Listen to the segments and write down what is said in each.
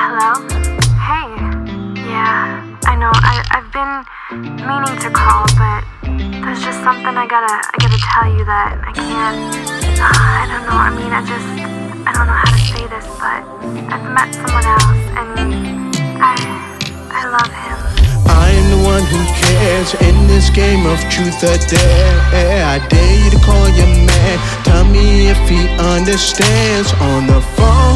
Hello? Hey. Yeah, I know. I've been meaning to call, but there's just something I gotta tell you that I can't. I don't know. I don't know how to say this, but I've met someone else, and I love him. I am the one who cares in this game of truth or dare. I dare you to call your man. Tell me if he understands on the phone.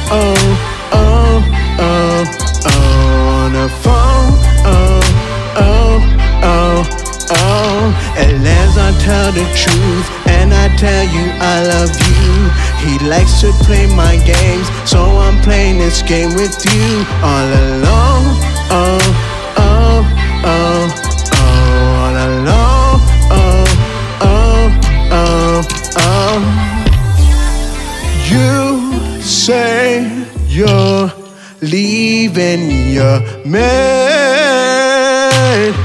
On the phone. And as I tell the truth, and I tell you I love you, he likes to play my games, so I'm playing this game with you all alone. All alone. You say you're leaving your man.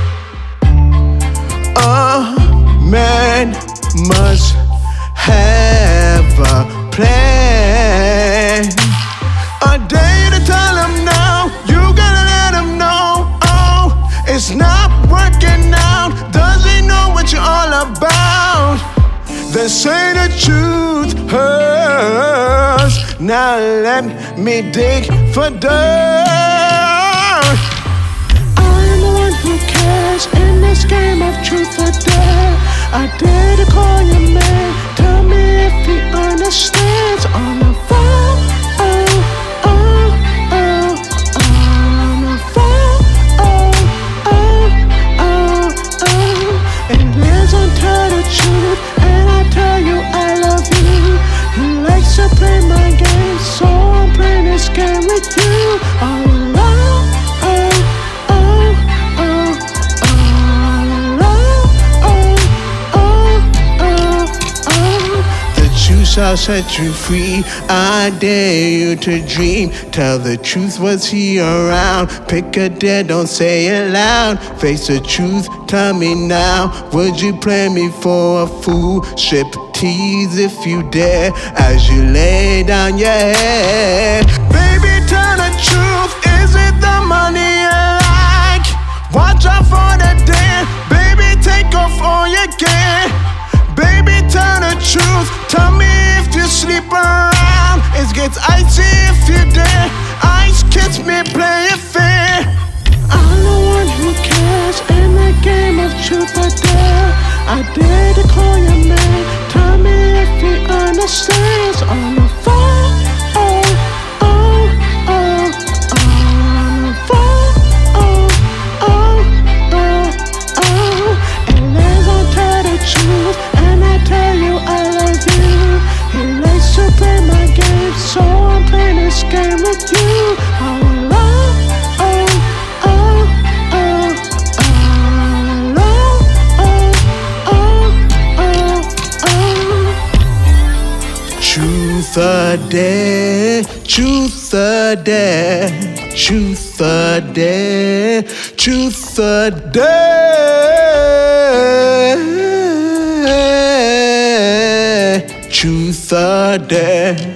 A man must have a plan. A day to tell him now. You gotta let him know. Oh, it's not working out. Does he know what you're all about? Then say the truth hurts. Now let me dig for dirt. I'm the one who cares in this game of truth or dare. I dare to call your man. Tell me if he understands on the phone. On the phone. And as I tell the truth, and I tell you I love you, he likes to play my game, so I'm playing this game with you all alone. The truth shall set you free. I dare you to dream. Tell the truth, was he around? Pick a dare, don't say it loud. Face the truth, tell me now. Would you play me for a fool? Strip tease if you dare, as you lay down your head. Baby, tell the truth, is it the money you like? Watch out for the dare. Baby, take off all your gear. Baby, tell the truth, tell me if you sleep around. It gets icy if you dare. Ice kiss me, play it fair. I'm the one who cares in the game of truth or dare. I dare to call your man. Tell me if he understands on the phone. On the phone. And as I tell the truth, and I tell you I love you, he likes to play my game, so I'm playing this game with you all alone. Truth or dare, truth or dare, truth or dare, truth or dare, truth or dare.